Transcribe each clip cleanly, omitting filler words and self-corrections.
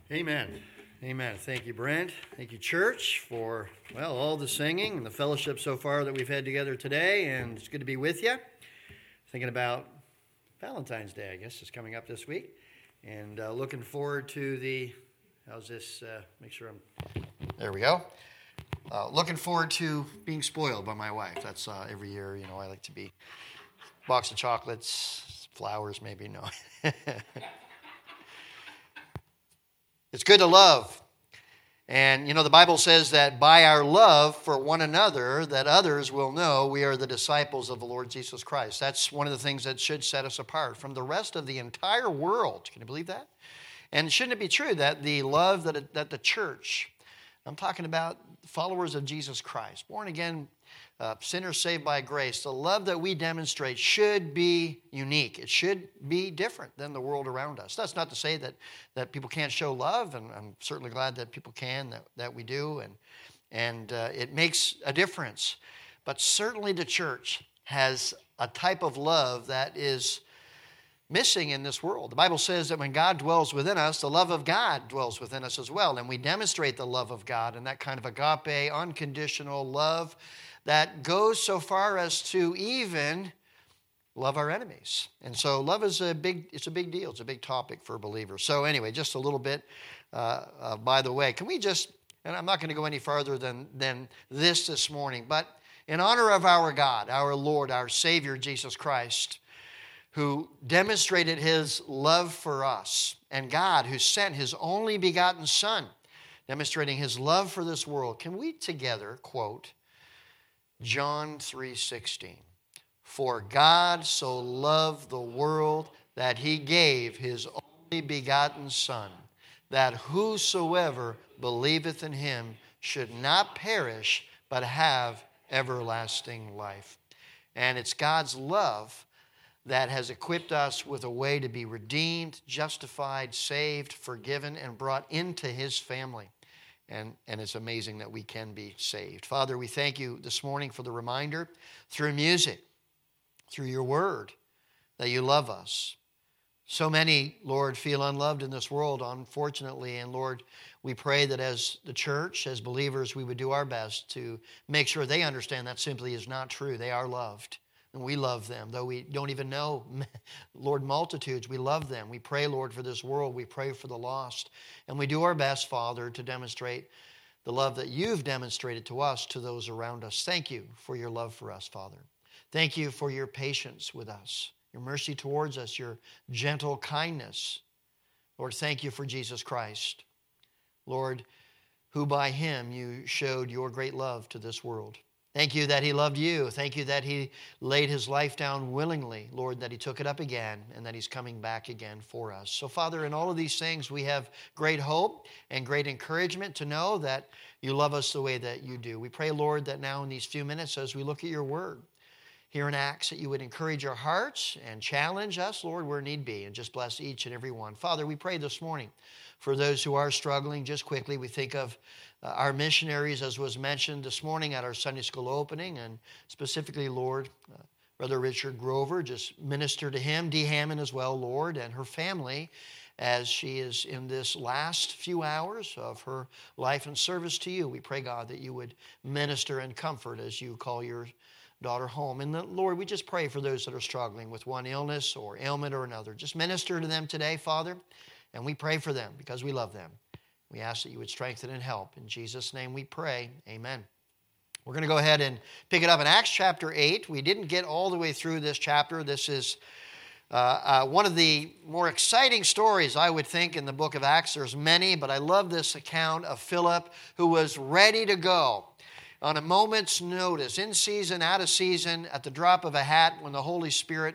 Amen. Amen. Thank you, Brent. Thank you, church, for, all the singing and the fellowship so far that we've had together today. And it's good to be with you. Thinking about Valentine's Day, I guess, is coming up this week. And looking forward to how's this? Make sure there we go. Looking forward to being spoiled by my wife. That's every year, I like to be box of chocolates, flowers, maybe, no. It's good to love. And, the Bible says that by our love for one another, that others will know we are the disciples of the Lord Jesus Christ. That's one of the things that should set us apart from the rest of the entire world. Can you believe that? And shouldn't it be true that the love that the church, I'm talking about followers of Jesus Christ, born again, sinners saved by grace, the love that we demonstrate should be unique. It should be different than the world around us. That's not to say that people can't show love, and I'm certainly glad that people can, that we do, and it makes a difference. But certainly the church has a type of love that is missing in this world. The Bible says that when God dwells within us, the love of God dwells within us as well, and we demonstrate the love of God and that kind of agape, unconditional love that goes so far as to even love our enemies. And so love is a big deal. It's a big topic for believers. So anyway, just a little bit by the way. Can we just, and I'm not going to go any farther than this morning, but in honor of our God, our Lord, our Savior, Jesus Christ, who demonstrated His love for us, and God, who sent His only begotten Son, demonstrating His love for this world, can we together quote John 3:16? For God so loved the world that He gave His only begotten Son, that whosoever believeth in Him should not perish, but have everlasting life. And it's God's love that has equipped us with a way to be redeemed, justified, saved, forgiven, and brought into His family. And it's amazing that we can be saved. Father, we thank You this morning for the reminder through music, through Your word, that You love us. So many, Lord, feel unloved in this world, unfortunately. And Lord, we pray that as the church, as believers, we would do our best to make sure they understand that simply is not true. They are loved. And we love them, though we don't even know, Lord, multitudes. We love them. We pray, Lord, for this world. We pray for the lost. And we do our best, Father, to demonstrate the love that You've demonstrated to us, to those around us. Thank You for Your love for us, Father. Thank You for Your patience with us, Your mercy towards us, Your gentle kindness. Lord, thank You for Jesus Christ, Lord, who by Him You showed Your great love to this world. Thank You that He loved You. Thank You that He laid His life down willingly, Lord, that He took it up again and that He's coming back again for us. So, Father, in all of these things, we have great hope and great encouragement to know that You love us the way that You do. We pray, Lord, that now in these few minutes as we look at Your word here in Acts, that You would encourage our hearts and challenge us, Lord, where need be, and just bless each and every one. Father, we pray this morning for those who are struggling. Just quickly, we think of our missionaries, as was mentioned this morning at our Sunday school opening, and specifically, Lord, Brother Richard Grover, just minister to him, Dee Hammond as well, Lord, and her family as she is in this last few hours of her life and service to You. We pray, God, that You would minister and comfort as You call Your daughter home. And Lord, we just pray for those that are struggling with one illness or ailment or another. Just minister to them today, Father, and we pray for them because we love them. We ask that You would strengthen and help. In Jesus' name we pray. Amen. We're going to go ahead and pick it up in Acts chapter 8. We didn't get all the way through this chapter. This is one of the more exciting stories, I would think, in the book of Acts. There's many, but I love this account of Philip, who was ready to go on a moment's notice, in season, out of season, at the drop of a hat, when the Holy Spirit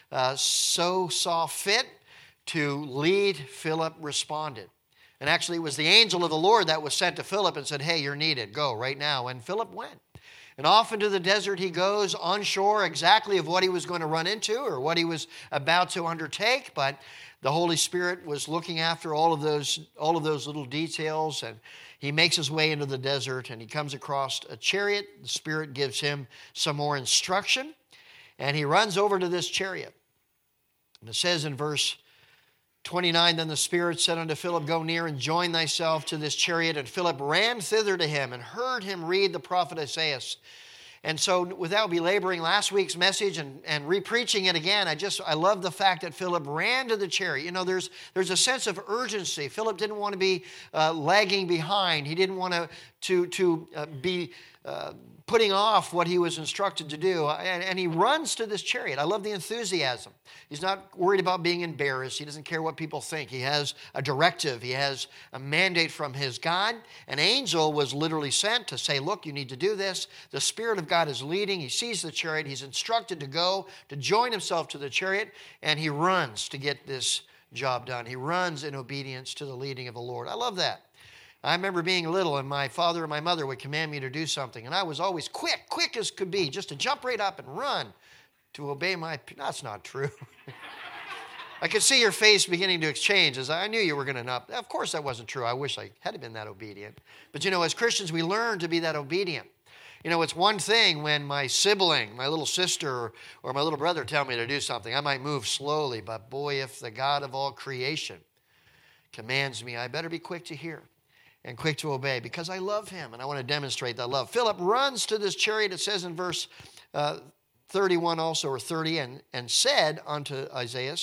so saw fit to lead. Philip responded. And actually, it was the angel of the Lord that was sent to Philip and said, hey, you're needed. Go right now. And Philip went. And off into the desert he goes, unsure exactly of what he was going to run into or what he was about to undertake. But the Holy Spirit was looking after all of those little details. And he makes his way into the desert and he comes across a chariot. The Spirit gives him some more instruction. And he runs over to this chariot. And it says in verse 29, then the Spirit said unto Philip, Go near and join thyself to this chariot. And Philip ran thither to him and heard him read the prophet Isaiah. And so without belaboring last week's message and re-preaching it again, I love the fact that Philip ran to the chariot. You know, there's a sense of urgency. Philip didn't want to be lagging behind. He didn't want to be putting off what he was instructed to do. And he runs to this chariot. I love the enthusiasm. He's not worried about being embarrassed. He doesn't care what people think. He has a directive. He has a mandate from his God. An angel was literally sent to say, look, you need to do this. The Spirit of God is leading. He sees the chariot. He's instructed to go, to join himself to the chariot, and he runs to get this job done. He runs in obedience to the leading of the Lord. I love that. I remember being little and my father and my mother would command me to do something, and I was always quick as could be, just to jump right up and run to obey my... That's not true. I could see your face beginning to exchange as I knew you were going to not... Of course that wasn't true. I wish I had been that obedient. But you know, as Christians, we learn to be that obedient. You know, it's one thing when my sibling, my little sister, or my little brother tell me to do something. I might move slowly, but boy, if the God of all creation commands me, I better be quick to hear and quick to obey, because I love him and I want to demonstrate that love. Philip runs to this chariot, it says in verse 31 also, or 30, and said unto Isaiah,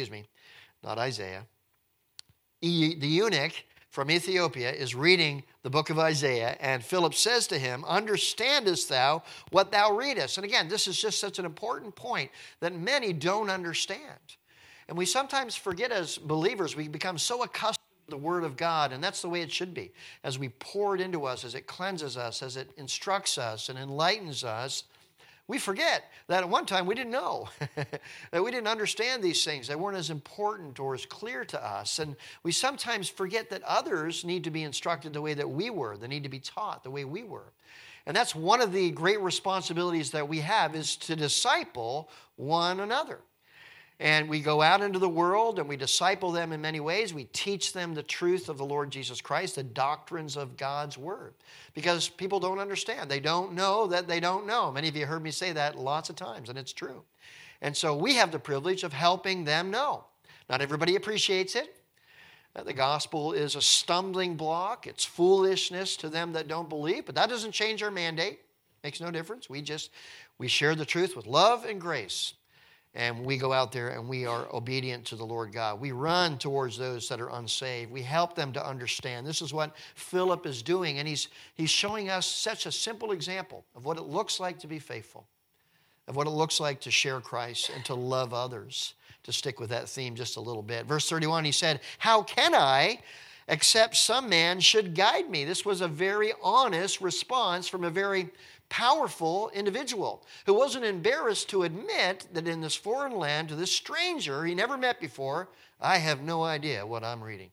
not Isaiah, the eunuch from Ethiopia is reading the book of Isaiah, and Philip says to him, Understandest thou what thou readest? And again, this is just such an important point that many don't understand. And we sometimes forget as believers, we become so accustomed the Word of God, and that's the way it should be. As we pour it into us, as it cleanses us, as it instructs us and enlightens us, we forget that at one time we didn't know, that we didn't understand these things. They weren't as important or as clear to us. And we sometimes forget that others need to be instructed the way that we were. They need to be taught the way we were. And that's one of the great responsibilities that we have, is to disciple one another. And we go out into the world and we disciple them in many ways. We teach them the truth of the Lord Jesus Christ, the doctrines of God's Word. Because people don't understand. They don't know that they don't know. Many of you heard me say that lots of times, and it's true. And so we have the privilege of helping them know. Not everybody appreciates it. The gospel is a stumbling block. It's foolishness to them that don't believe. But that doesn't change our mandate. Makes no difference. We share the truth with love and grace. And we go out there and we are obedient to the Lord God. We run towards those that are unsaved. We help them to understand. This is what Philip is doing. And he's showing us such a simple example of what it looks like to be faithful, of what it looks like to share Christ and to love others. To stick with that theme just a little bit. Verse 31, he said, How can I, except some man should guide me? This was a very honest response from a very powerful individual who wasn't embarrassed to admit that in this foreign land, to this stranger he never met before, I have no idea what I'm reading.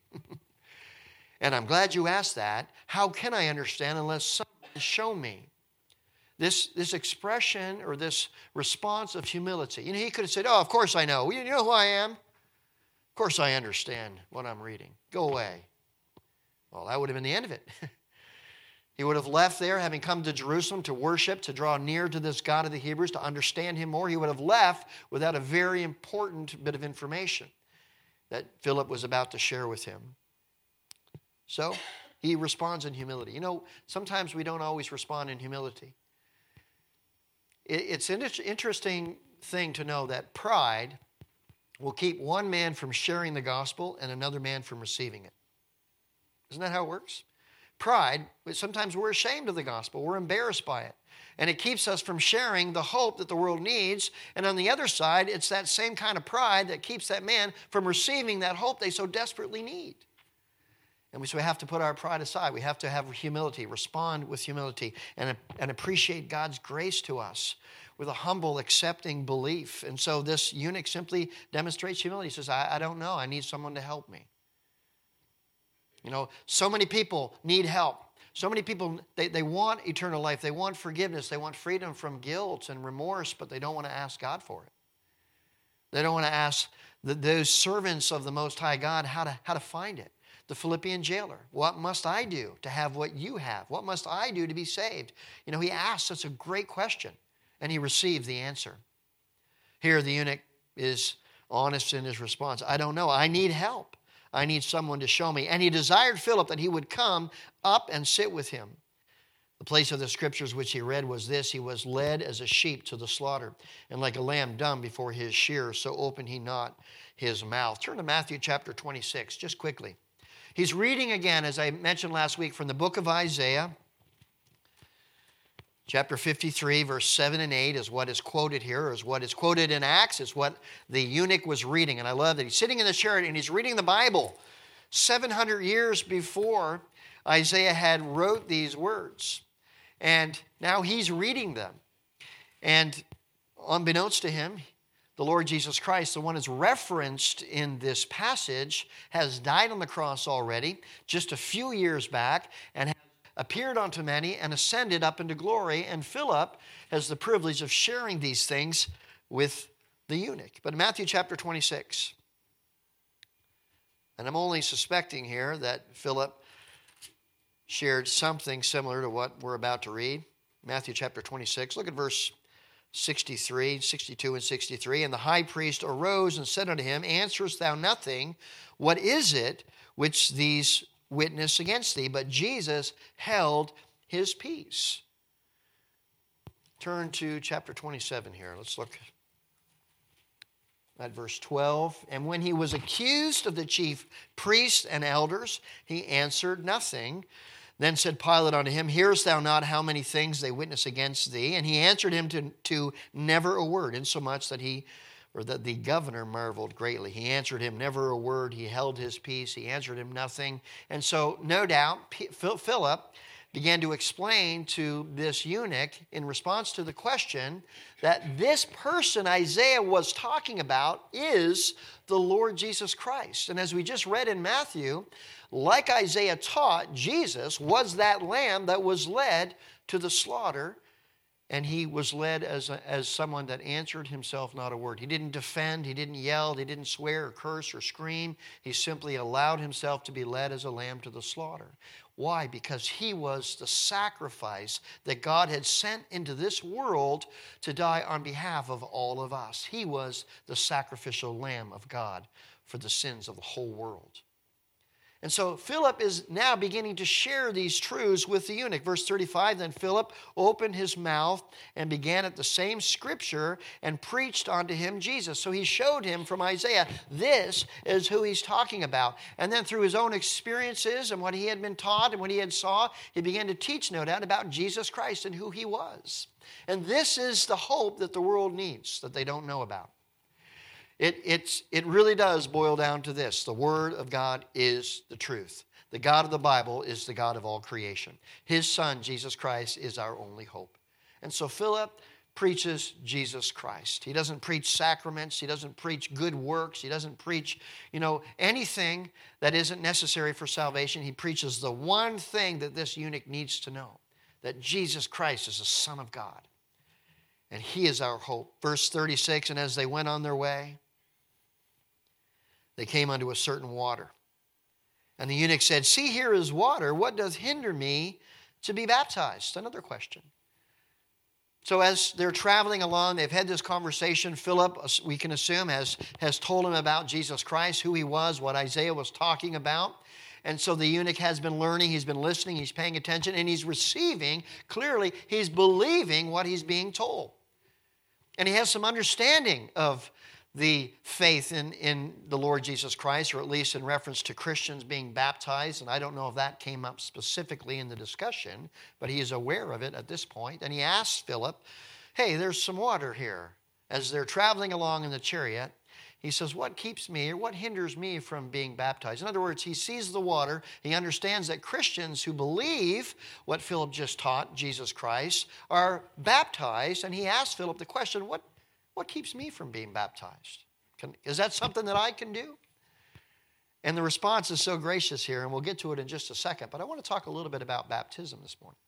And I'm glad you asked that. How can I understand unless someone show me? This expression or this response of humility. You know, he could have said, oh, of course I know. Well, you know who I am? Of course I understand what I'm reading. Go away. Well, that would have been the end of it. He would have left there, having come to Jerusalem to worship, to draw near to this God of the Hebrews, to understand him more. He would have left without a very important bit of information that Philip was about to share with him. So he responds in humility. You know, sometimes we don't always respond in humility. It's an interesting thing to know that pride will keep one man from sharing the gospel and another man from receiving it. Isn't that how it works? Pride, sometimes we're ashamed of the gospel. We're embarrassed by it. And it keeps us from sharing the hope that the world needs. And on the other side, it's that same kind of pride that keeps that man from receiving that hope they so desperately need. And so we have to put our pride aside. We have to have humility, respond with humility, and appreciate God's grace to us with a humble, accepting belief. And so this eunuch simply demonstrates humility. He says, I don't know. I need someone to help me. You know, so many people need help. So many people, they want eternal life. They want forgiveness. They want freedom from guilt and remorse, but they don't want to ask God for it. They don't want to ask those servants of the Most High God how to find it. The Philippian jailer, what must I do to have what you have? What must I do to be saved? You know, he asked such a great question, and he received the answer. Here the eunuch is honest in his response. I don't know. I need help. I need someone to show me. And he desired Philip that he would come up and sit with him. The place of the scriptures which he read was this: he was led as a sheep to the slaughter, and like a lamb dumb before his shearer, so opened he not his mouth. Turn to Matthew chapter 26, just quickly. He's reading again, as I mentioned last week, from the book of Isaiah. Chapter 53, verse 7 and 8 is what is quoted here, is what is quoted in Acts. It's what the eunuch was reading. And I love that he's sitting in the chariot and he's reading the Bible 700 years before Isaiah had wrote these words. And now he's reading them. And unbeknownst to him, the Lord Jesus Christ, the one that's referenced in this passage, has died on the cross already, just a few years back, and has appeared unto many and ascended up into glory. And Philip has the privilege of sharing these things with the eunuch. But in Matthew chapter 26, and I'm only suspecting here that Philip shared something similar to what we're about to read. Matthew chapter 26, look at verse 63, 62 and 63. And the high priest arose and said unto him, Answerest thou nothing? What is it which these witness against thee? But Jesus held his peace. Turn to chapter 27 here. Let's look at verse 12. And when he was accused of the chief priests and elders, he answered nothing. Then said Pilate unto him, Hearest thou not how many things they witness against thee? And he answered him to never a word, insomuch that that the governor marveled greatly. He answered him never a word. He held his peace. He answered him nothing. And so, no doubt, Philip began to explain to this eunuch in response to the question that this person Isaiah was talking about is the Lord Jesus Christ. And as we just read in Matthew, like Isaiah taught, Jesus was that lamb that was led to the slaughter, and he was led as someone that answered himself not a word. He didn't defend, he didn't yell, he didn't swear or curse or scream. He simply allowed himself to be led as a lamb to the slaughter. Why? Because he was the sacrifice that God had sent into this world to die on behalf of all of us. He was the sacrificial lamb of God for the sins of the whole world. And so Philip is now beginning to share these truths with the eunuch. Verse 35, then Philip opened his mouth and began at the same scripture and preached unto him Jesus. So he showed him from Isaiah, this is who he's talking about. And then through his own experiences and what he had been taught and what he had saw, he began to teach, no doubt, about Jesus Christ and who he was. And this is the hope that the world needs, that they don't know about. It really does boil down to this. The Word of God is the truth. The God of the Bible is the God of all creation. His Son, Jesus Christ, is our only hope. And so Philip preaches Jesus Christ. He doesn't preach sacraments. He doesn't preach good works. He doesn't preach, anything that isn't necessary for salvation. He preaches the one thing that this eunuch needs to know, that Jesus Christ is the Son of God. And He is our hope. Verse 36, and as they went on their way, they came unto a certain water. And the eunuch said, See, here is water. What doth hinder me to be baptized? Another question. So as they're traveling along, they've had this conversation. Philip, we can assume, has told him about Jesus Christ, who He was, what Isaiah was talking about. And so the eunuch has been learning, he's been listening, he's paying attention, and he's receiving, clearly, he's believing what he's being told. And he has some understanding of the faith in the Lord Jesus Christ, or at least in reference to Christians being baptized. And I don't know if that came up specifically in the discussion, but he is aware of it at this point. And he asks Philip, hey, there's some water here. As they're traveling along in the chariot, he says, what keeps me, or what hinders me from being baptized? In other words, he sees the water. He understands that Christians who believe what Philip just taught, Jesus Christ, are baptized. And he asks Philip the question, what keeps me from being baptized? Is that something that I can do? And the response is so gracious here, and we'll get to it in just a second. But I want to talk a little bit about baptism this morning.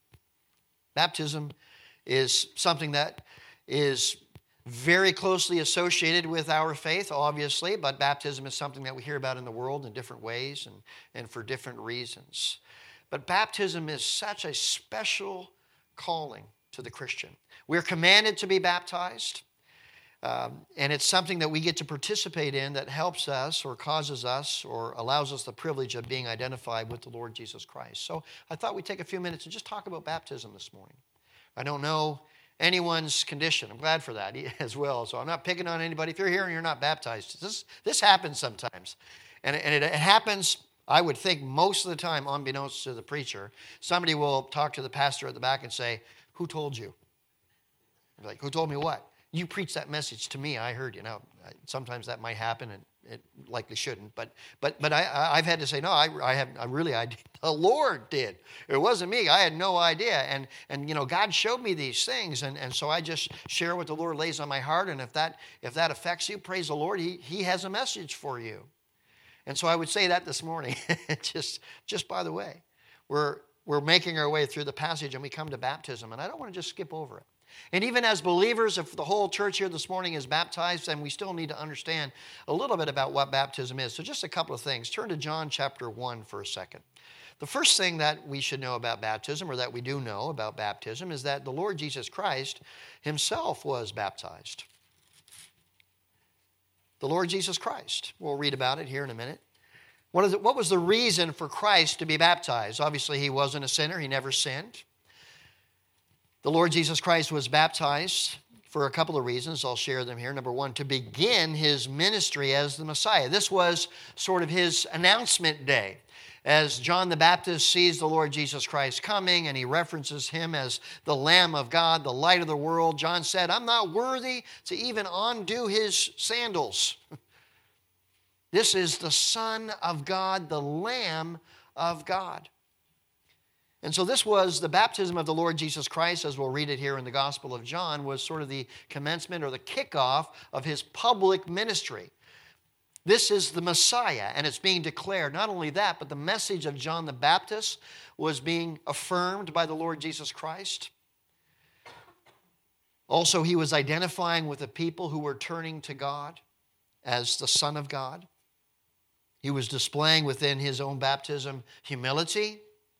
Baptism is something that is very closely associated with our faith, obviously, but baptism is something that we hear about in the world in different ways and for different reasons. But baptism is such a special calling to the Christian. We're commanded to be baptized. And it's something that we get to participate in that helps us or causes us or allows us the privilege of being identified with the Lord Jesus Christ. So I thought we'd take a few minutes and just talk about baptism this morning. I don't know anyone's condition. I'm glad for that as well. So I'm not picking on anybody. If you're here and you're not baptized, this happens sometimes. And it happens, I would think, most of the time, unbeknownst to the preacher. Somebody will talk to the pastor at the back and say, "Who told you?" I'd be like, "Who told me what?" "You preached that message to me. I heard you." Now, sometimes that might happen, and it likely shouldn't. But I've had to say, no, the Lord did. It wasn't me. I had no idea. And God showed me these things, and so I just share what the Lord lays on my heart. And if that affects you, praise the Lord. He has a message for you. And so I would say that this morning, just by the way, we're making our way through the passage, and we come to baptism, and I don't want to just skip over it. And even as believers, if the whole church here this morning is baptized, then we still need to understand a little bit about what baptism is. So just a couple of things. Turn to John chapter 1 for a second. The first thing that we should know about baptism, or that we do know about baptism, is that the Lord Jesus Christ himself was baptized. The Lord Jesus Christ. We'll read about it here in a minute. What was the reason for Christ to be baptized? Obviously, he wasn't a sinner. He never sinned. The Lord Jesus Christ was baptized for a couple of reasons. I'll share them here. Number one, to begin his ministry as the Messiah. This was sort of his announcement day. As John the Baptist sees the Lord Jesus Christ coming, and he references him as the Lamb of God, the light of the world, John said, "I'm not worthy to even undo his sandals." This is the Son of God, the Lamb of God. And so this was the baptism of the Lord Jesus Christ, as we'll read it here in the Gospel of John, was sort of the commencement or the kickoff of his public ministry. This is the Messiah, and it's being declared. Not only that, but the message of John the Baptist was being affirmed by the Lord Jesus Christ. Also, he was identifying with the people who were turning to God as the Son of God. He was displaying within his own baptism humility,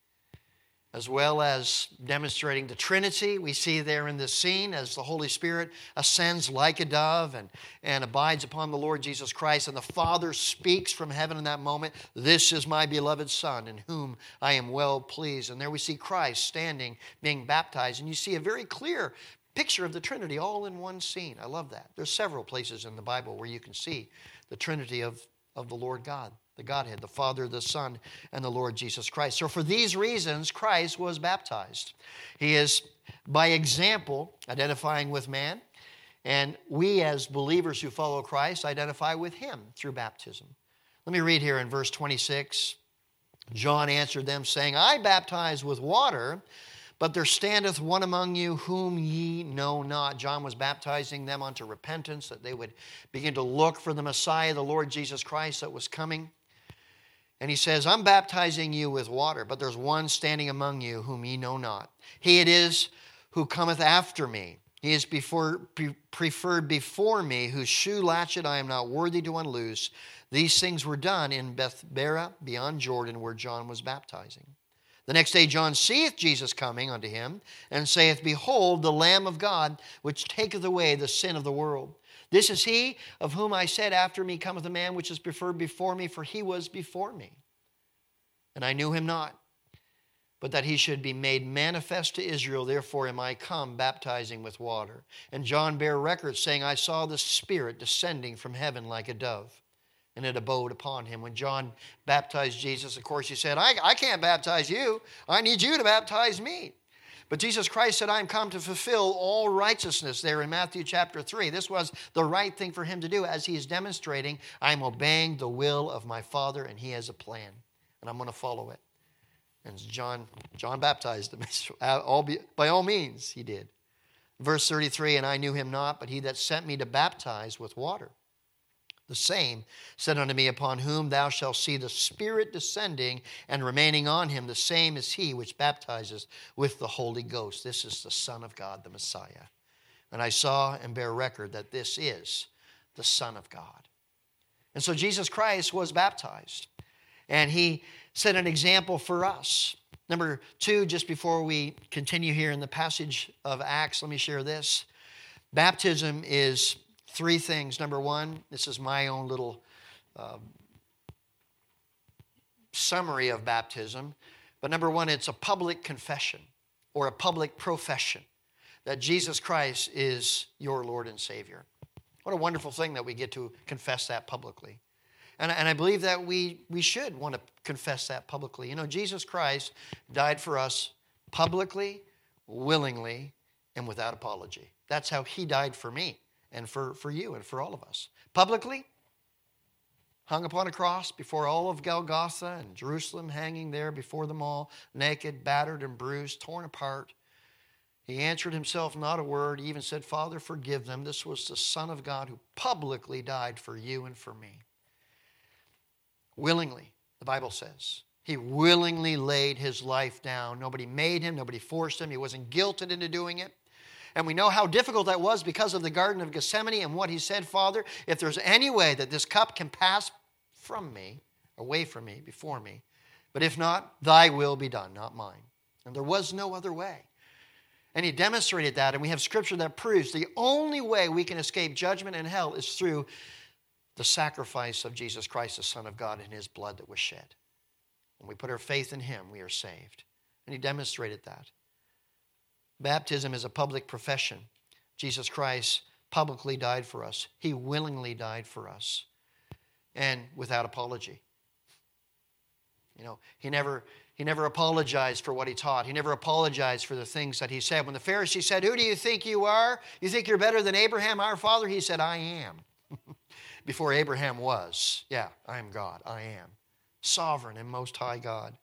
as well as demonstrating the Trinity. We see there in this scene as the Holy Spirit ascends like a dove and abides upon the Lord Jesus Christ. And the Father speaks from heaven in that moment, "This is my beloved Son, in whom I am well pleased." And there we see Christ standing, being baptized. And you see a very clear picture of the Trinity all in one scene. I love that. There's several places in the Bible where you can see the Trinity of the Lord God, the Godhead, the Father, the Son, and the Lord Jesus Christ. So for these reasons, Christ was baptized. He is, by example, identifying with man. And we, as believers who follow Christ, identify with him through baptism. Let me read here in verse 26. John answered them, saying, "I baptize with water, but there standeth one among you whom ye know not." John was baptizing them unto repentance, that they would begin to look for the Messiah, the Lord Jesus Christ, that was coming. And he says, "I'm baptizing you with water, but there's one standing among you whom ye know not. He it is who cometh after me. He is preferred before me, whose shoe latchet I am not worthy to unloose." These things were done in Bethbara beyond Jordan, where John was baptizing. The next day John seeth Jesus coming unto him, and saith, "Behold, the Lamb of God, which taketh away the sin of the world. This is he of whom I said, After me cometh a man which is preferred before me, for he was before me. And I knew him not, but that he should be made manifest to Israel. Therefore am I come, baptizing with water." And John bare record, saying, "I saw the Spirit descending from heaven like a dove, and it abode upon him." When John baptized Jesus, of course, he said, I can't baptize you. I need you to baptize me. But Jesus Christ said, "I am come to fulfill all righteousness," there in Matthew chapter 3. This was the right thing for him to do, as he is demonstrating, I am obeying the will of my Father, and he has a plan, and I'm going to follow it. And John baptized him. By all means, he did. Verse 33, "And I knew him not, but he that sent me to baptize with water, the same said unto me, Upon whom thou shalt see the Spirit descending and remaining on him, the same is he which baptizes with the Holy Ghost." This is the Son of God, the Messiah. "And I saw and bear record that this is the Son of God." And so Jesus Christ was baptized, and he set an example for us. Number two, just before we continue here in the passage of Acts, let me share this. Baptism is Three things. Number one, this is my own little summary of baptism. But number one, it's a public confession or a public profession that Jesus Christ is your Lord and Savior. What a wonderful thing that we get to confess that publicly. And I believe that we should want to confess that publicly. You know, Jesus Christ died for us publicly, willingly, and without apology. That's how he died for me and for you and for all of us. Publicly, hung upon a cross before all of Golgotha and Jerusalem, hanging there before them all, naked, battered and bruised, torn apart. He answered himself not a word. He even said, Father, forgive them. This was the Son of God who publicly died for you and for me. Willingly, the Bible says. He willingly laid his life down. Nobody made him. Nobody forced him. He wasn't guilted into doing it. And we know how difficult that was because of the Garden of Gethsemane and what he said, Father, if there's any way that this cup can pass from me, away from me, before me, but if not, thy will be done, not mine. And there was no other way. And he demonstrated that, and we have scripture that proves the only way we can escape judgment and hell is through the sacrifice of Jesus Christ, the Son of God, and his blood that was shed. When we put our faith in him, we are saved. And he demonstrated that. Baptism is a public profession. Jesus Christ publicly died for us. He willingly died for us. And without apology. You know, he never apologized for what he taught. He never apologized for the things that he said. When the Pharisee said, who do you think you are? You think you're better than Abraham, our father? He said, I am. Before Abraham was. Yeah, I am God. I am. Sovereign and most high God.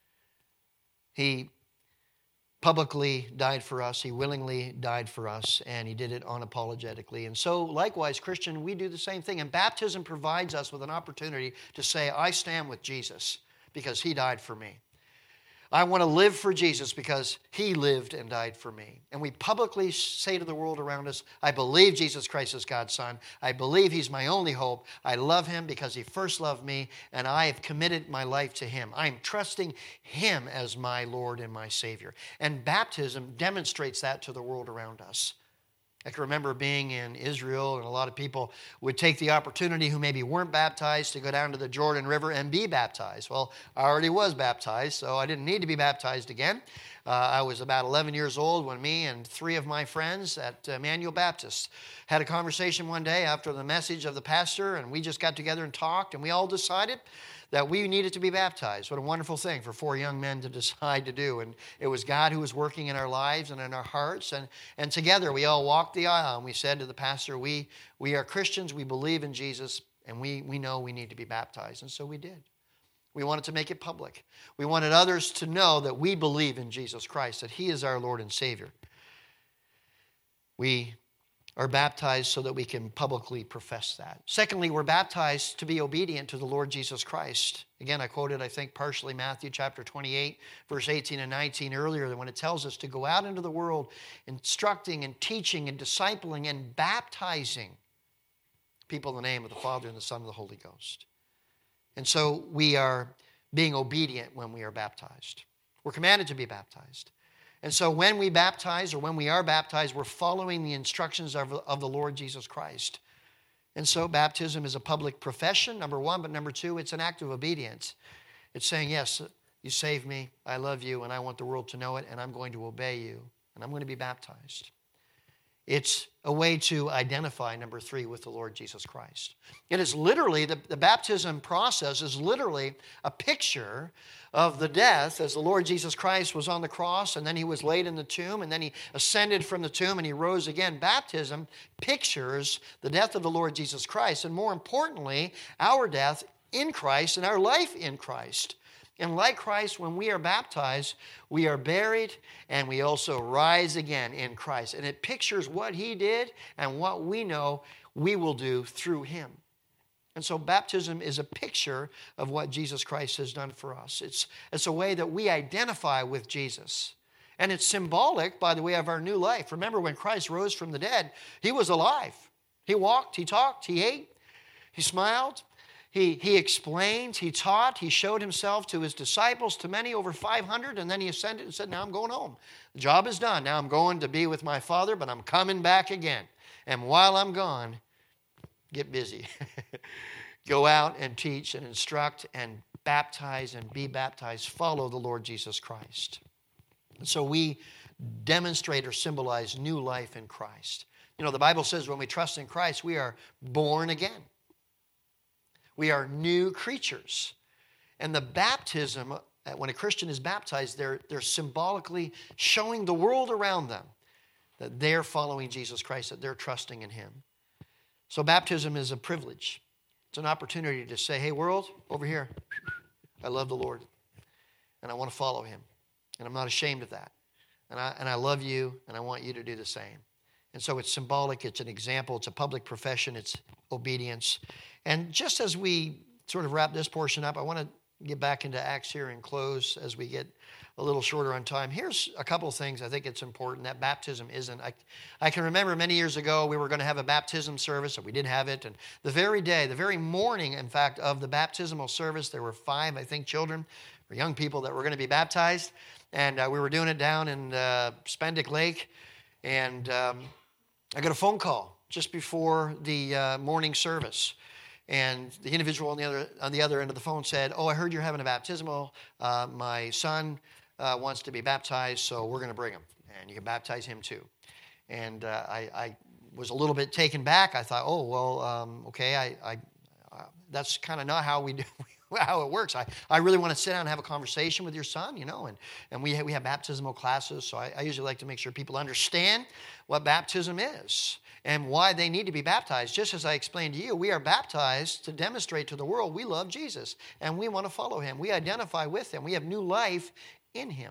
He publicly died for us. He willingly died for us, and he did it unapologetically. And so, likewise, Christian, we do the same thing. And baptism provides us with an opportunity to say, I stand with Jesus because he died for me. I want to live for Jesus because he lived and died for me. And we publicly say to the world around us, I believe Jesus Christ is God's Son. I believe he's my only hope. I love him because he first loved me, and I have committed my life to him. I am trusting him as my Lord and my Savior. And baptism demonstrates that to the world around us. I can remember being in Israel, and a lot of people would take the opportunity who maybe weren't baptized to go down to the Jordan River and be baptized. Well, I already was baptized, so I didn't need to be baptized again. I was about 11 years old when me and 3 of my friends at Emmanuel Baptist had a conversation one day after the message of the pastor, and we just got together and talked, and we all decided that we needed to be baptized. What a wonderful thing for 4 young men to decide to do. And it was God who was working in our lives and in our hearts. And together we all walked the aisle, and we said to the pastor, we are Christians, we believe in Jesus, and we know we need to be baptized. And so we did. We wanted to make it public. We wanted others to know that we believe in Jesus Christ, that he is our Lord and Savior. We are baptized so that we can publicly profess that. Secondly, we're baptized to be obedient to the Lord Jesus Christ. Again, I quoted, I think, partially Matthew chapter 28, verse 18 and 19 earlier, when it tells us to go out into the world instructing and teaching and discipling and baptizing people in the name of the Father and the Son and the Holy Ghost. And so we are being obedient when we are baptized. We're commanded to be baptized. And so when we baptize or when we are baptized, we're following the instructions of the Lord Jesus Christ. And so baptism is a public profession, number one, but number two, it's an act of obedience. It's saying, yes, you saved me, I love you, and I want the world to know it, and I'm going to obey you, and I'm going to be baptized. It's a way to identify, number three, with the Lord Jesus Christ. It is literally, the baptism process is literally a picture of the death as the Lord Jesus Christ was on the cross, and then he was laid in the tomb, and then he ascended from the tomb and he rose again. Baptism pictures the death of the Lord Jesus Christ, and more importantly, our death in Christ and our life in Christ. And like Christ, when we are baptized, we are buried and we also rise again in Christ. And it pictures what he did and what we know we will do through him. And so baptism is a picture of what Jesus Christ has done for us. It's a way that we identify with Jesus. And it's symbolic, by the way, of our new life. Remember, when Christ rose from the dead, he was alive. He walked, he talked, he ate, he smiled. He explained, he taught, he showed himself to his disciples, to many, over 500, and then he ascended and said, now I'm going home. The job is done. Now I'm going to be with my Father, but I'm coming back again. And while I'm gone, get busy. Go out and teach and instruct and baptize and be baptized. Follow the Lord Jesus Christ. And so we demonstrate or symbolize new life in Christ. You know, the Bible says when we trust in Christ, we are born again. We are new creatures. And the baptism, when a Christian is baptized, they're symbolically showing the world around them that they're following Jesus Christ, that they're trusting in Him. So baptism is a privilege. It's an opportunity to say, hey, world, over here, I love the Lord, and I want to follow Him, and I'm not ashamed of that. And I love you, and I want you to do the same. And so it's symbolic, it's an example, it's a public profession, it's obedience. And just as we sort of wrap this portion up, I want to get back into Acts here and close as we get a little shorter on time. Here's a couple of things I think it's important that baptism isn't. I can remember many years ago we were going to have a baptism service, and we did have it. And the very day, the very morning, in fact, of the baptismal service, there were 5, I think, children or young people that were going to be baptized. And we were doing it down in Spendick Lake. And I got a phone call just before the morning service. And the individual on the other end of the phone said, oh, I heard you're having a baptismal. My son wants to be baptized, so we're going to bring him. And you can baptize him too. And I was a little bit taken back. I thought, oh, well, okay, that's kind of not how we do how it works. I really want to sit down and have a conversation with your son, you know, and we have baptismal classes, so I usually like to make sure people understand what baptism is and why they need to be baptized. Just as I explained to you, we are baptized to demonstrate to the world we love Jesus and we want to follow Him. We identify with Him. We have new life in Him.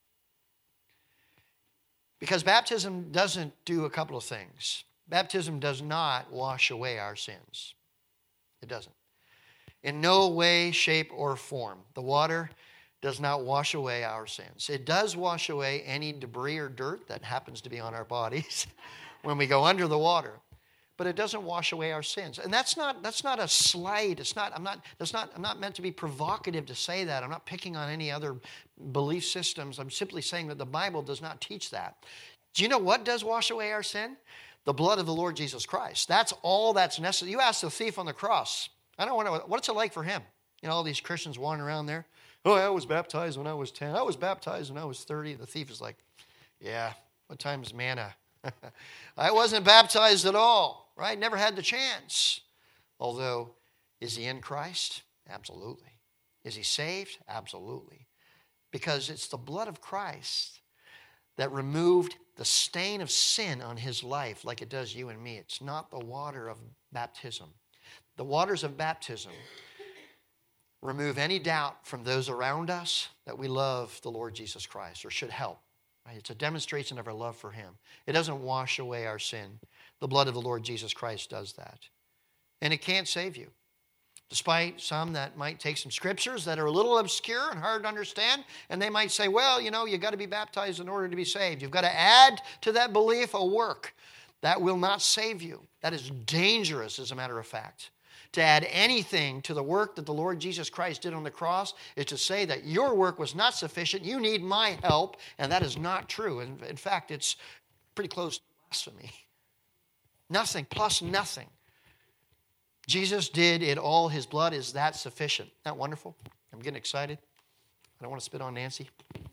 Because baptism doesn't do a couple of things. Baptism does not wash away our sins. It doesn't. In no way, shape, or form. The water does not wash away our sins. It does wash away any debris or dirt that happens to be on our bodies when we go under the water. But it doesn't wash away our sins. And that's not a slight. I'm not meant to be provocative to say that. I'm not picking on any other belief systems. I'm simply saying that the Bible does not teach that. Do you know what does wash away our sin? The blood of the Lord Jesus Christ. That's all that's necessary. You ask the thief on the cross, I don't know, what's it like for him? You know, all these Christians wandering around there. Oh, I was baptized when I was 10. I was baptized when I was 30. The thief is like, yeah, what time is manna? I wasn't baptized at all, right? Never had the chance. Although, is he in Christ? Absolutely. Is he saved? Absolutely. Because it's the blood of Christ that removed the stain of sin on his life like it does you and me. It's not the water of baptism. The waters of baptism remove any doubt from those around us that we love the Lord Jesus Christ or should help. Right? It's a demonstration of our love for Him. It doesn't wash away our sin. The blood of the Lord Jesus Christ does that. And it can't save you. Despite some that might take some scriptures that are a little obscure and hard to understand, and they might say, well, you know, you've got to be baptized in order to be saved. You've got to add to that belief a work. That will not save you. That is dangerous, as a matter of fact. To add anything to the work that the Lord Jesus Christ did on the cross is to say that your work was not sufficient. You need my help, and that is not true. In fact, it's pretty close to blasphemy. Nothing plus nothing. Jesus did it all. His blood is that sufficient. Isn't that wonderful? I'm getting excited. I don't want to spit on Nancy.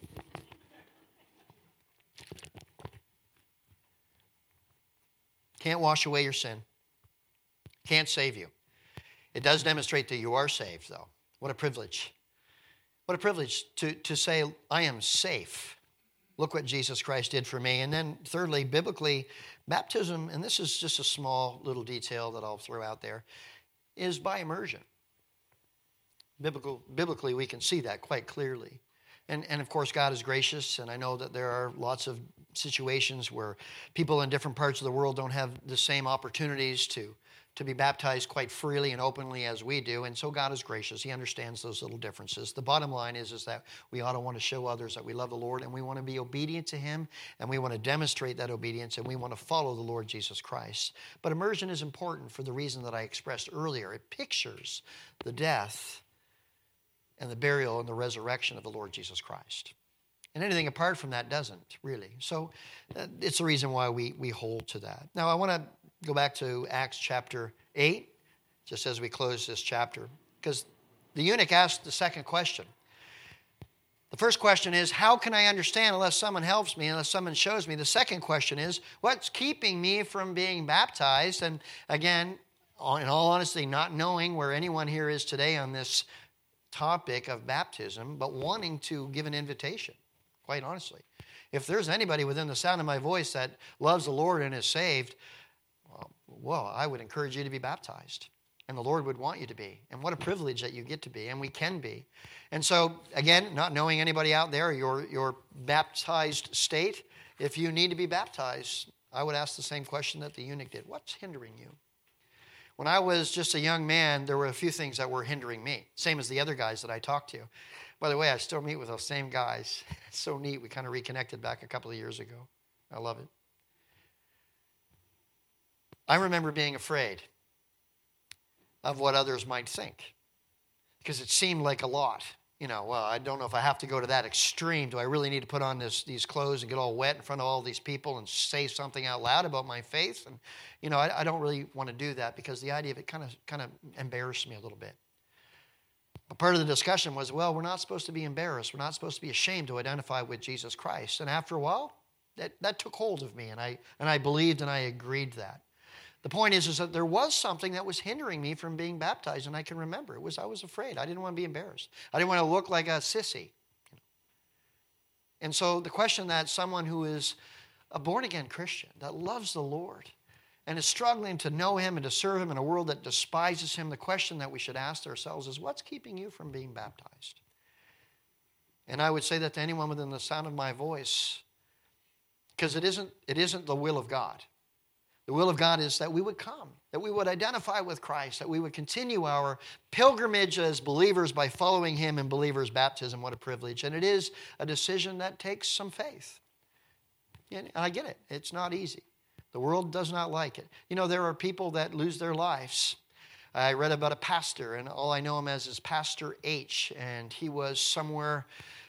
Can't wash away your sin. Can't save you. It does demonstrate that you are saved, though. What a privilege. What a privilege to say, I am safe. Look what Jesus Christ did for me. And then thirdly, biblically, baptism, and this is just a small little detail that I'll throw out there, is by immersion. Biblically, we can see that quite clearly. And of course, God is gracious, and I know that there are lots of situations where people in different parts of the world don't have the same opportunities to be baptized quite freely and openly as we do, and so God is gracious. He understands those little differences. The bottom line is that we ought to want to show others that we love the Lord, and we want to be obedient to Him, and we want to demonstrate that obedience, and we want to follow the Lord Jesus Christ. But immersion is important for the reason that I expressed earlier. It pictures the death and the burial and the resurrection of the Lord Jesus Christ. And anything apart from that doesn't, really. So it's the reason why we hold to that. Now, I want to Go back to Acts chapter 8, just as we close this chapter. Because the eunuch asked the second question. The first question is, how can I understand unless someone helps me, unless someone shows me? The second question is, what's keeping me from being baptized? And again, in all honesty, not knowing where anyone here is today on this topic of baptism, but wanting to give an invitation, quite honestly. If there's anybody within the sound of my voice that loves the Lord and is saved, well, I would encourage you to be baptized. And the Lord would want you to be. And what a privilege that you get to be, and we can be. And so, again, not knowing anybody out there, your baptized state, if you need to be baptized, I would ask the same question that the eunuch did. What's hindering you? When I was just a young man, there were a few things that were hindering me, same as the other guys that I talked to. By the way, I still meet with those same guys. It's so neat. We kind of reconnected back a couple of years ago. I love it. I remember being afraid of what others might think because it seemed like a lot. Well, I don't know if I have to go to that extreme. Do I really need to put on these clothes and get all wet in front of all these people and say something out loud about my faith? And, I don't really want to do that because the idea of it kind of embarrassed me a little bit. But part of the discussion was, well, we're not supposed to be embarrassed. We're not supposed to be ashamed to identify with Jesus Christ. And after a while, that took hold of me, and I believed and I agreed that. The point is that there was something that was hindering me from being baptized, and I can remember. I was afraid. I didn't want to be embarrassed. I didn't want to look like a sissy. And so the question that someone who is a born-again Christian, that loves the Lord, and is struggling to know Him and to serve Him in a world that despises Him, the question that we should ask ourselves is, what's keeping you from being baptized? And I would say that to anyone within the sound of my voice, because it isn't the will of God. The will of God is that we would come, that we would identify with Christ, that we would continue our pilgrimage as believers by following Him in believers' baptism. What a privilege. And it is a decision that takes some faith. And I get it. It's not easy. The world does not like it. There are people that lose their lives. I read about a pastor, and all I know him as is Pastor H, and he was somewhere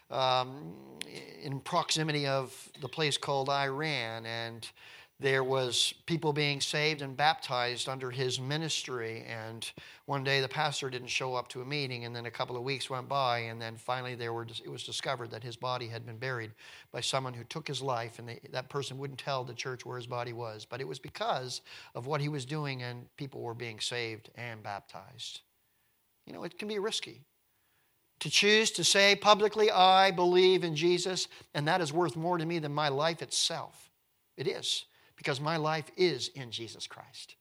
in proximity of the place called Iran, and there was people being saved and baptized under his ministry. And one day the pastor didn't show up to a meeting, and then a couple of weeks went by, and then finally it was discovered that his body had been buried by someone who took his life, and that person wouldn't tell the church where his body was. But it was because of what he was doing, and people were being saved and baptized. It can be risky to choose to say publicly, I believe in Jesus, and that is worth more to me than my life itself. It is. Because my life is in Jesus Christ.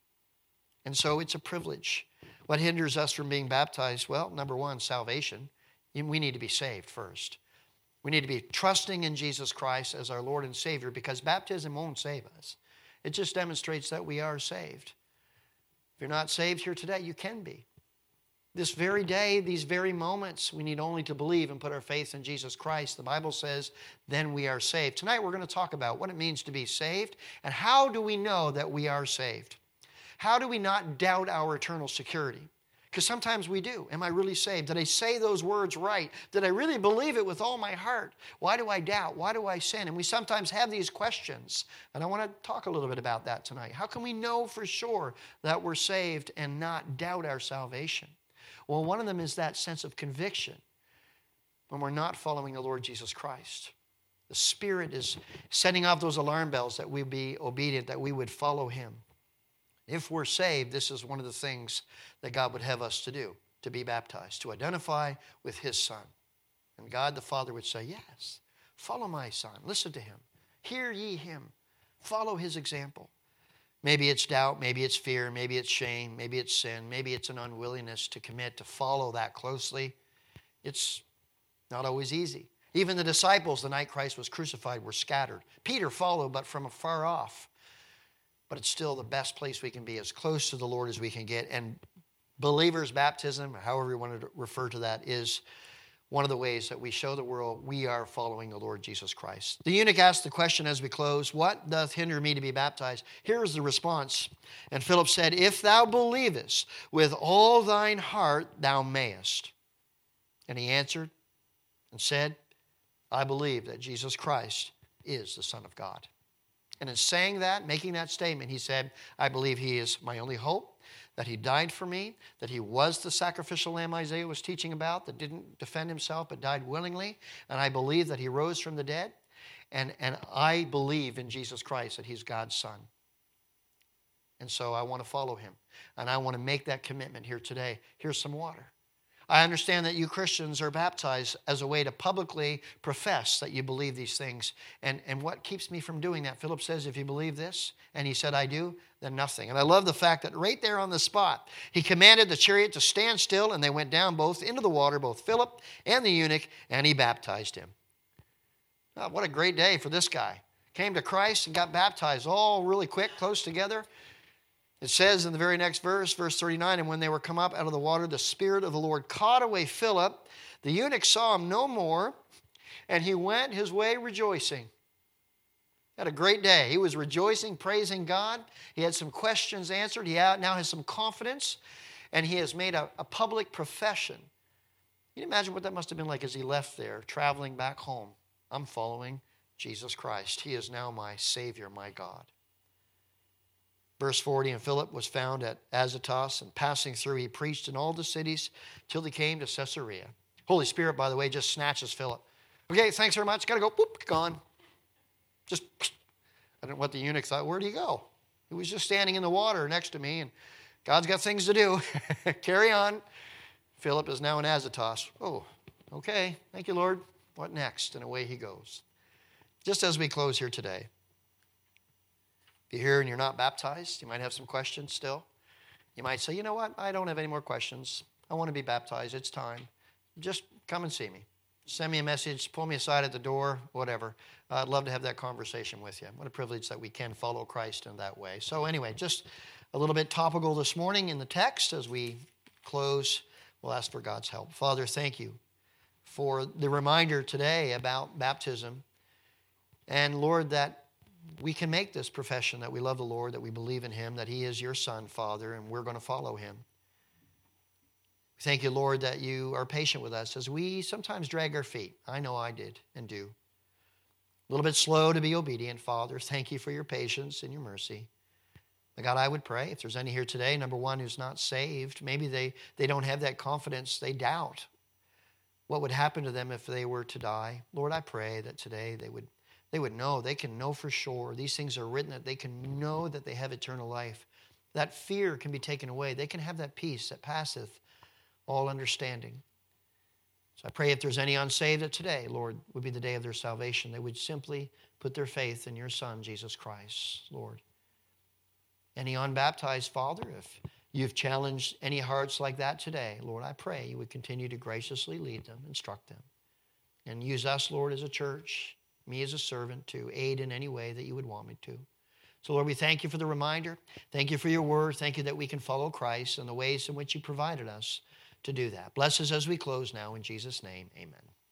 And so it's a privilege. What hinders us from being baptized? Well, number one, salvation. We need to be saved first. We need to be trusting in Jesus Christ as our Lord and Savior, because baptism won't save us. It just demonstrates that we are saved. If you're not saved here today, you can be. This very day, these very moments, we need only to believe and put our faith in Jesus Christ. The Bible says, then we are saved. Tonight we're going to talk about what it means to be saved and how do we know that we are saved. How do we not doubt our eternal security? Because sometimes we do. Am I really saved? Did I say those words right? Did I really believe it with all my heart? Why do I doubt? Why do I sin? And we sometimes have these questions. And I want to talk a little bit about that tonight. How can we know for sure that we're saved and not doubt our salvation? Well, one of them is that sense of conviction when we're not following the Lord Jesus Christ. The Spirit is setting off those alarm bells that we be obedient, that we would follow Him. If we're saved, this is one of the things that God would have us to do, to be baptized, to identify with His Son. And God the Father would say, yes, follow my Son, listen to Him, hear ye Him, follow His example. Maybe it's doubt, maybe it's fear, maybe it's shame, maybe it's sin, maybe it's an unwillingness to commit, to follow that closely. It's not always easy. Even the disciples, the night Christ was crucified, were scattered. Peter followed, but from afar off. But it's still the best place we can be, as close to the Lord as we can get. And believers' baptism, however you want to refer to that, is one of the ways that we show the world we are following the Lord Jesus Christ. The eunuch asked the question as we close, what doth hinder me to be baptized? Here is the response. And Philip said, if thou believest with all thine heart, thou mayest. And he answered and said, I believe that Jesus Christ is the Son of God. And in saying that, making that statement, he said, I believe he is my only hope, that he died for me, that he was the sacrificial lamb Isaiah was teaching about, that didn't defend himself but died willingly. And I believe that he rose from the dead. And I believe in Jesus Christ, that he's God's son. And so I want to follow him. And I want to make that commitment here today. Here's some water. I understand that you Christians are baptized as a way to publicly profess that you believe these things. And what keeps me from doing that? Philip says, if you believe this, and he said, I do, then nothing. And I love the fact that right there on the spot, he commanded the chariot to stand still, and they went down both into the water, both Philip and the eunuch, and he baptized him. Oh, what a great day for this guy. Came to Christ and got baptized all really quick, close together. It says in the very next verse, verse 39, and when they were come up out of the water, the Spirit of the Lord caught away Philip. The eunuch saw him no more, and he went his way rejoicing. Had a great day. He was rejoicing, praising God. He had some questions answered. He now has some confidence, and he has made a public profession. Can you imagine what that must have been like as he left there, traveling back home? I'm following Jesus Christ. He is now my Savior, my God. Verse 40, and Philip was found at Azotus, and passing through, he preached in all the cities till he came to Caesarea. Holy Spirit, by the way, just snatches Philip. Okay, thanks very much. Got to go. Boop, gone. Just, I don't know what the eunuch thought. Where'd he go? He was just standing in the water next to me, and God's got things to do. Carry on. Philip is now in Azotus. Oh, okay. Thank you, Lord. What next? And away he goes. Just as we close here today, if you're here and you're not baptized, you might have some questions still. You might say, you know what? I don't have any more questions. I want to be baptized. It's time. Just come and see me. Send me a message. Pull me aside at the door. Whatever. I'd love to have that conversation with you. What a privilege that we can follow Christ in that way. So anyway, just a little bit topical this morning in the text. As we close, we'll ask for God's help. Father, thank you for the reminder today about baptism. And Lord, that we can make this profession that we love the Lord, that we believe in him, that he is your son, Father, and we're going to follow him. Thank you, Lord, that you are patient with us as we sometimes drag our feet. I know I did and do. A little bit slow to be obedient, Father. Thank you for your patience and your mercy. God, I would pray if there's any here today, number one, who's not saved, maybe they don't have that confidence, they doubt what would happen to them if they were to die. Lord, I pray that today they would know, they can know for sure. These things are written that they can know that they have eternal life. That fear can be taken away. They can have that peace that passeth all understanding. So I pray if there's any unsaved that today, Lord, would be the day of their salvation. They would simply put their faith in your Son, Jesus Christ, Lord. Any unbaptized, Father, if you've challenged any hearts like that today, Lord, I pray you would continue to graciously lead them, instruct them, and use us, Lord, as a church, me as a servant, to aid in any way that you would want me to. So, Lord, we thank you for the reminder. Thank you for your word. Thank you that we can follow Christ and the ways in which you provided us to do that. Bless us as we close now. In Jesus' name, amen.